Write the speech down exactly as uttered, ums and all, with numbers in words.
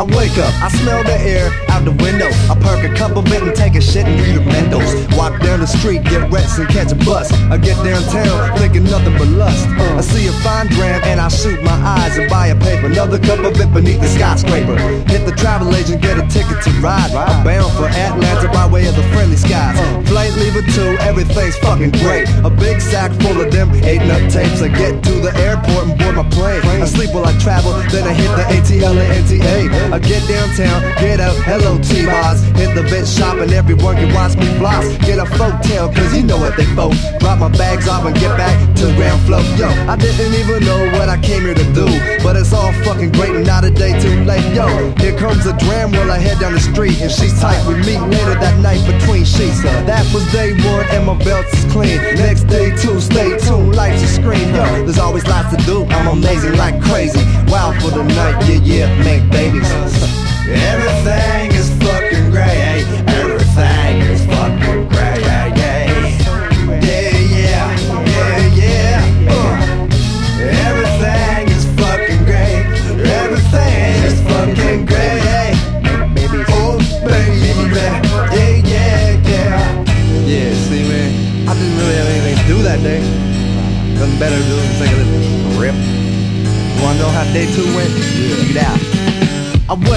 I wake up, I smell the air out the window. I perk a couple bit and take a shit and read the Mentos. Walk down the street, get rest and catch a bus. I get downtown, thinking nothing but lust. I see a fine dram and I shoot my eyes and buy a paper. Another cup of it beneath the skyscraper. Hit the travel agent, get a ticket to ride. I'm bound for Atlanta by way of the friendly skies. Flight lever two, everything's fucking great. A big sack full of them eight nut tapes. I get to the airport and board my plane. I sleep while I travel, then I hit the A T L and N T A. I get downtown, get out, hello T-Bars. Hit the vet shop and everyone can watch me floss. Get a folktale, cause you know what they folk. Drop my bags off and get back to the ground floor. Yo, I didn't even know what I came here to do, but it's all fucking great and not a day too late. Yo, here comes a dram while I head down the street, and she's tight. We meet later that night between sheets. That was day one and my belt is clean. Next day two, stay tuned, life's a screen. Yo, there's always lots to do, I'm amazing like crazy. Wild for the night, yeah, yeah, make babies. Everything is fucking great. Everything is fucking great. Yeah, yeah, yeah, yeah, yeah. Uh. Everything is fucking great. Everything is fucking great. Oh baby, yeah, yeah, yeah. Yeah, see, man, I didn't really have anything to do that day. Nothing better to do than take a little rip. You wanna know how day two went? Check it out. I went